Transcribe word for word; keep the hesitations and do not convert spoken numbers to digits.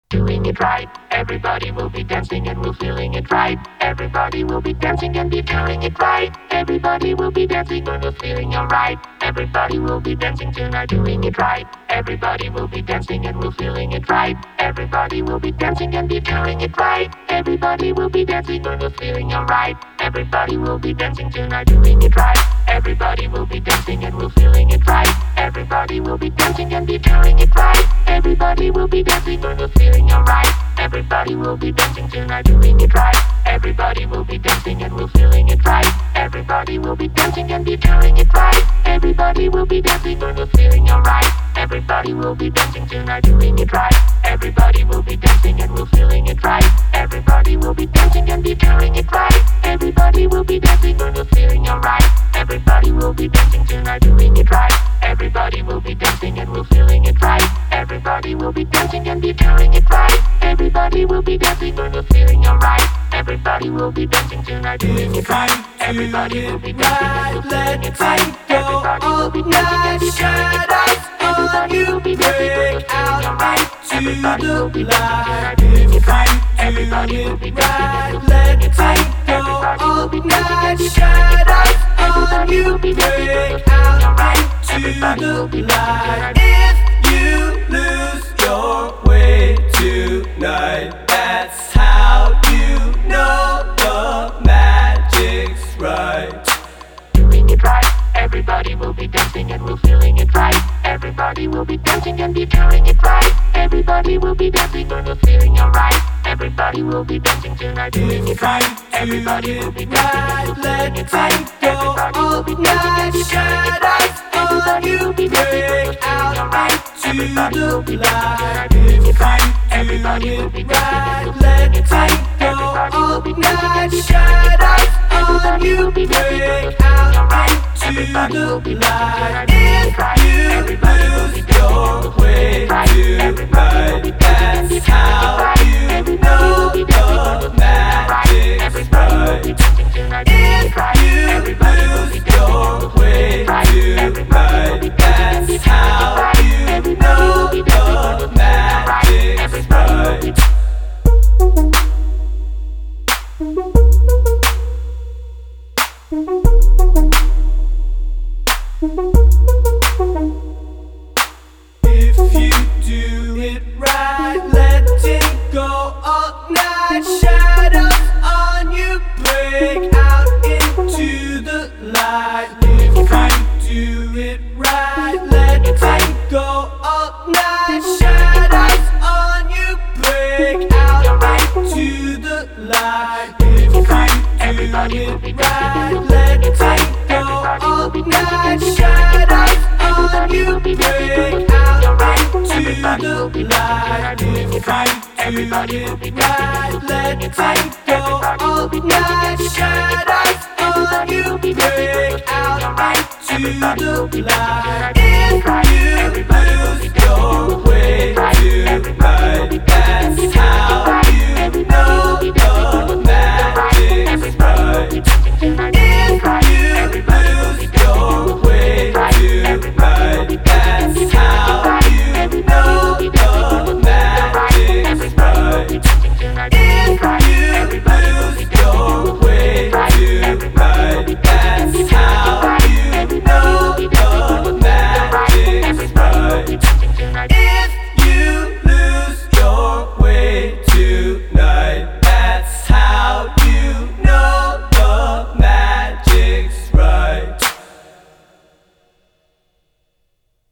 Doing it right, everybody will be dancing and we're feeling it right. Everybody will be dancing and be feeling it right. Everybody will be dancing and we're feeling alright. Everybody will be dancing tonight, doing it right. Everybody will be dancing and we're feeling it right. Everybody will be dancing and be feeling it right. Everybody will be dancing and we're feeling alright. Everybody will be dancing tonight, doing it right. Everybody will be dancing and we're feeling it right. Everybody will be dancing and be feeling it right. Everybody will be dancing and we're feeling alright. Everybody will be dancing tonight, doing it right. Everybody will be dancing and we're feeling it right. Everybody will be dancing and be feeling it right. Everybody will be dancing and we're feeling alright. Everybody will be dancing tonight, doing it right. Everybody will be dancing and we're feeling it right. Everybody will be dancing and be feeling it right. Everybody will be dancing and we're feeling alright. Everybody will be dancing tonight, doing it right. Everybody will be dancing and we're feeling it right. Everybody will be dancing and be feeling it right. Everybody will be dancing and we're feeling alright. Everybody will be dancing tonight, doing it right. Everybody will be dancing and we're feeling it right. Everybody will be dancing and be feeling it right. Everybody will be dancing and we're feeling alright. Everybody will be dancing tonight, doing it right. Everybody will be dancing and we're feeling it right. Everybody will be dancing and be feeling it right. Everybody will be dancing and we're feeling alright. Everybody will be dancing tonight. If you lose your way tonight, that's how you know the magic's right. Doing it right. Everybody will be dancing and we're feeling it right. Everybody will be dancing and be feeling it right. Everybody will be dancing and we're feeling alright. Everybody will be dancing tonight, doing it right. Everybody will be dancing and we're feeling it right. Everybody will be dancing and be feeling it right. Everybody will be dancing and we're feeling alright. Everybody will be dancing tonight, doing it right. Everybody will be dancing and we're feeling it right. Everybody will be dancing and be feeling it right. Everybody will be dancing and we're feeling alright. Everybody will be dancing tonight, doing it right. Everybody will be dancing and we're feeling it right. Everybody will be dancing and be feeling it right. Everybody will be dancing and we're feeling alright. Everybody will be dancing tonight, doing it right. Everybody will be dancing and we're feeling it right. Everybody will be dancing and be feeling it right. Everybody will be dancing and we're feeling alright. Everybody will be If you do it right, letting go all night, shadows on you break out into the light. If you do it right, letting go all night, shadows on you break out into the light. If you do it right, letting go all night, shadows on you break out into the light. If you do it right, letting go all night, shadows on you break out into the light. If you lose your way to